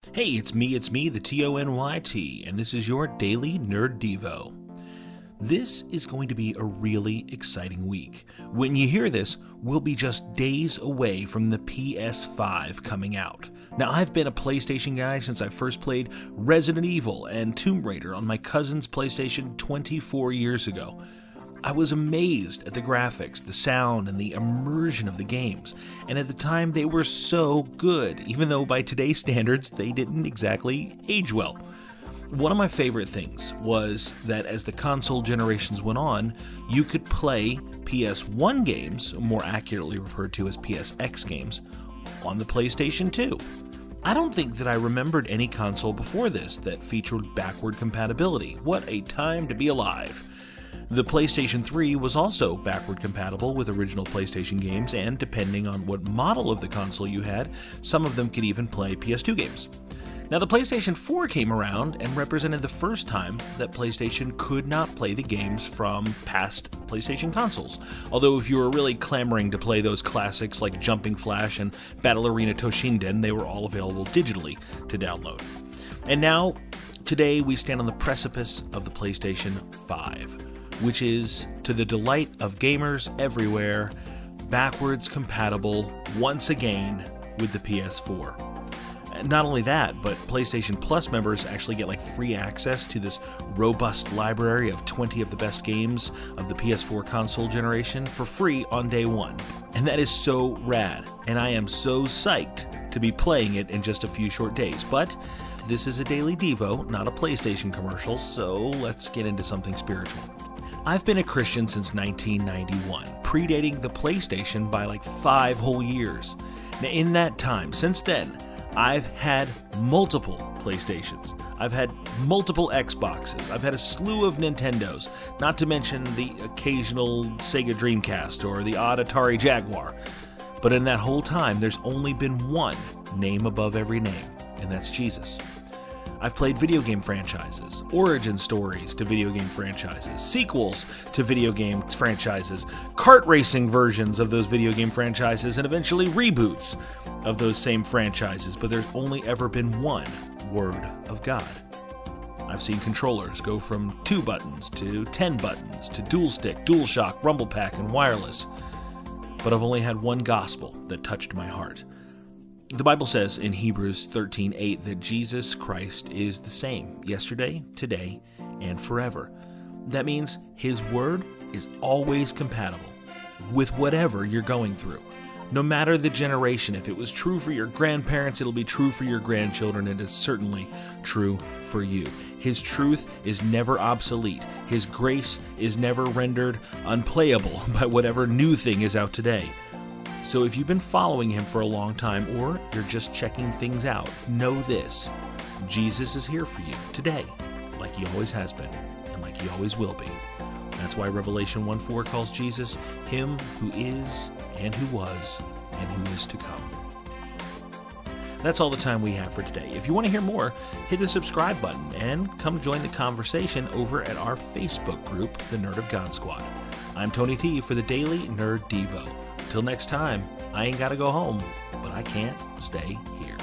Hey, it's me, the TONYT, and this is your Daily Nerd Devo. This is going to be a really exciting week. When you hear this, we'll be just days away from the PS5 coming out. Now, I've been a PlayStation guy since I first played Resident Evil and Tomb Raider on my cousin's PlayStation 24 years ago. I was amazed at the graphics, the sound, and the immersion of the games, and at the time they were so good, even though by today's standards they didn't exactly age well. One of my favorite things was that as the console generations went on, you could play PS1 games, more accurately referred to as PSX games, on the PlayStation 2. I don't think that I remembered any console before this that featured backward compatibility. What a time to be alive! The PlayStation 3 was also backward compatible with original PlayStation games, and depending on what model of the console you had, some of them could even play PS2 games. Now, the PlayStation 4 came around and represented the first time that PlayStation could not play the games from past PlayStation consoles. Although if you were really clamoring to play those classics like Jumping Flash and Battle Arena Toshinden, they were all available digitally to download. And now, today we stand on the precipice of the PlayStation 5. Which is, to the delight of gamers everywhere, backwards compatible once again with the PS4. And not only that, but PlayStation Plus members actually get free access to this robust library of 20 of the best games of the PS4 console generation for free on day one. And that is so rad, and I am so psyched to be playing it in just a few short days. But this is a Daily Devo, not a PlayStation commercial, so let's get into something spiritual. I've been a Christian since 1991, predating the PlayStation by 5 whole years. Now, in that time, since then, I've had multiple PlayStations. I've had multiple Xboxes. I've had a slew of Nintendos, not to mention the occasional Sega Dreamcast or the odd Atari Jaguar. But in that whole time, there's only been one name above every name, and that's Jesus. I've played video game franchises, origin stories to video game franchises, sequels to video game franchises, kart racing versions of those video game franchises, and eventually reboots of those same franchises, but there's only ever been one Word of God. I've seen controllers go from 2 buttons to 10 buttons to dual stick, dual shock, rumble pack, and wireless, but I've only had one gospel that touched my heart. The Bible says in Hebrews 13:8 that Jesus Christ is the same yesterday, today, and forever. That means His Word is always compatible with whatever you're going through. No matter the generation, if it was true for your grandparents, it'll be true for your grandchildren, and it's certainly true for you. His truth is never obsolete. His grace is never rendered unplayable by whatever new thing is out today. So if you've been following Him for a long time, or you're just checking things out, know this: Jesus is here for you today, like He always has been, and like He always will be. That's why Revelation 1:4 calls Jesus Him who is, and who was, and who is to come. That's all the time we have for today. If you want to hear more, hit the subscribe button and come join the conversation over at our Facebook group, the Nerd of God Squad. I'm Tony T for the Daily Nerd Devo. Till next time, I ain't gotta go home, but I can't stay here.